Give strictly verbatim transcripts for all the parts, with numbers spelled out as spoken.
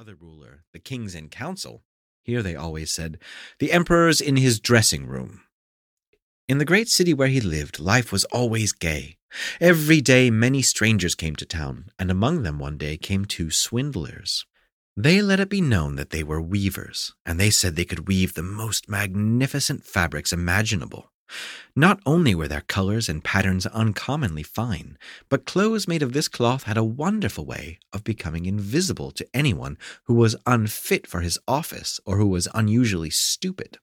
other ruler, the kings in council. Here, they always said, the emperor's in his dressing room. In the great city where he lived, life was always gay. Every day many strangers came to town, and among them one day came two swindlers. They let it be known that they were weavers, and they said they could weave the most magnificent fabrics imaginable. Not only were their colors and patterns uncommonly fine, but clothes made of this cloth had a wonderful way of becoming invisible to anyone who was unfit for his office or who was unusually stupid.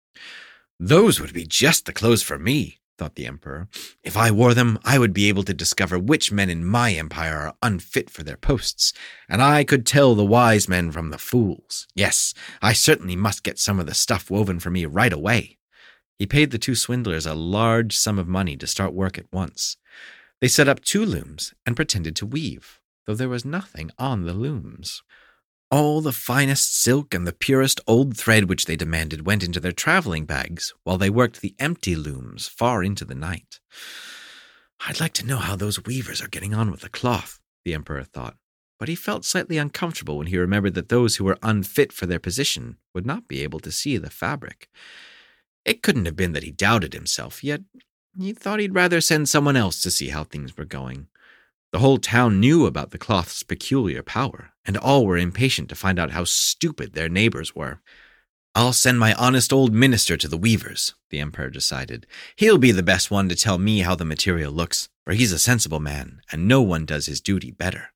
"Those would be just the clothes for me," thought the emperor. "If I wore them, I would be able to discover which men in my empire are unfit for their posts, and I could tell the wise men from the fools. Yes, I certainly must get some of the stuff woven for me right away." He paid the two swindlers a large sum of money to start work at once. They set up two looms and pretended to weave, though there was nothing on the looms. All the finest silk and the purest old thread which they demanded went into their traveling bags, while they worked the empty looms far into the night. "I'd like to know how those weavers are getting on with the cloth," the emperor thought, but he felt slightly uncomfortable when he remembered that those who were unfit for their position would not be able to see the fabric. It couldn't have been that he doubted himself, yet he thought he'd rather send someone else to see how things were going. The whole town knew about the cloth's peculiar power, and all were impatient to find out how stupid their neighbors were. "I'll send my honest old minister to the weavers," the emperor decided. "He'll be the best one to tell me how the material looks, for he's a sensible man, and no one does his duty better."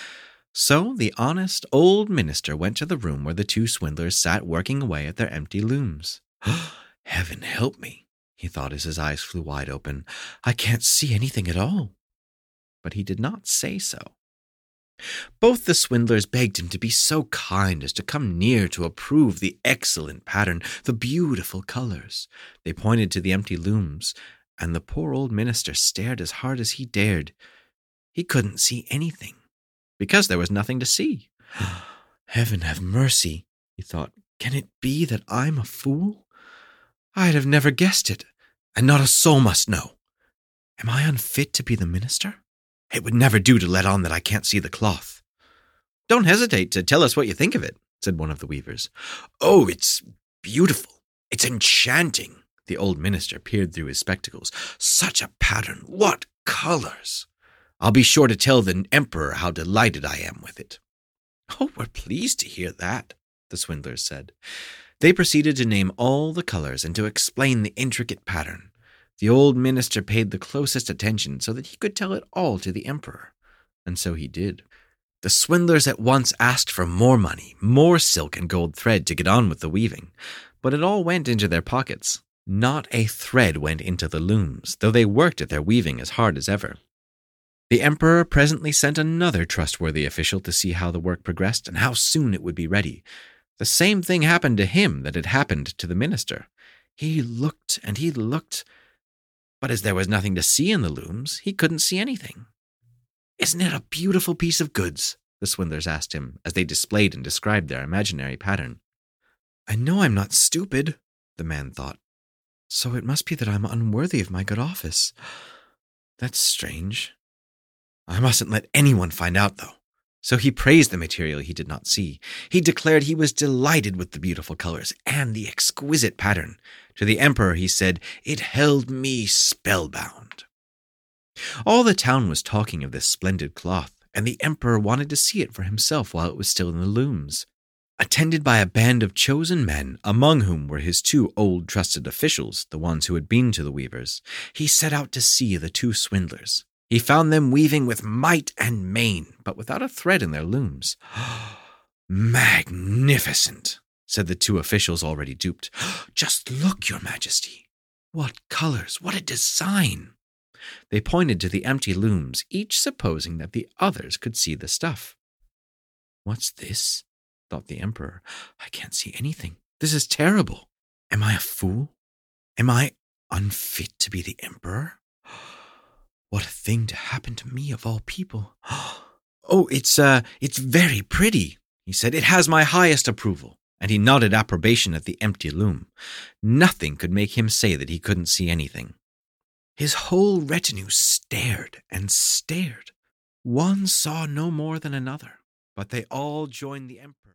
So the honest old minister went to the room where the two swindlers sat working away at their empty looms. "Heaven help me," he thought as his eyes flew wide open. "I can't see anything at all." But he did not say so. Both the swindlers begged him to be so kind as to come near to approve the excellent pattern, the beautiful colors. They pointed to the empty looms, and the poor old minister stared as hard as he dared. He couldn't see anything, because there was nothing to see. "Heaven have mercy," he thought. "Can it be that I'm a fool? I'd have never guessed it, and not a soul must know. Am I unfit to be the minister? It would never do to let on that I can't see the cloth." "Don't hesitate to tell us what you think of it," said one of the weavers. "Oh, it's beautiful. It's enchanting." The old minister peered through his spectacles. "Such a pattern. What colors! I'll be sure to tell the emperor how delighted I am with it." "Oh, we're pleased to hear that," the swindlers said. They proceeded to name all the colors and to explain the intricate pattern. The old minister paid the closest attention so that he could tell it all to the emperor, and so he did. The swindlers at once asked for more money, more silk and gold thread to get on with the weaving, but it all went into their pockets. Not a thread went into the looms, though they worked at their weaving as hard as ever. The emperor presently sent another trustworthy official to see how the work progressed and how soon it would be ready. The same thing happened to him that had happened to the minister. He looked and he looked, but as there was nothing to see in the looms, he couldn't see anything. "Isn't it a beautiful piece of goods?" the swindlers asked him as they displayed and described their imaginary pattern. "I know I'm not stupid," the man thought, "so it must be that I'm unworthy of my good office. That's strange. I mustn't let anyone find out, though." So he praised the material he did not see. He declared he was delighted with the beautiful colors and the exquisite pattern. To the emperor he said, "It held me spellbound." All the town was talking of this splendid cloth, and the emperor wanted to see it for himself while it was still in the looms. Attended by a band of chosen men, among whom were his two old trusted officials, the ones who had been to the weavers, he set out to see the two swindlers. He found them weaving with might and main, but without a thread in their looms. "Magnificent," said the two officials already duped. "Just look, your majesty. What colors, what a design." They pointed to the empty looms, each supposing that the others could see the stuff. "What's this?" thought the emperor. "I can't see anything. This is terrible. Am I a fool? Am I unfit to be the emperor? What a thing to happen to me of all people. Oh, it's, uh, it's very pretty," he said. "It has my highest approval." And he nodded approbation at the empty loom. Nothing could make him say that he couldn't see anything. His whole retinue stared and stared. One saw no more than another, but they all joined the emperor.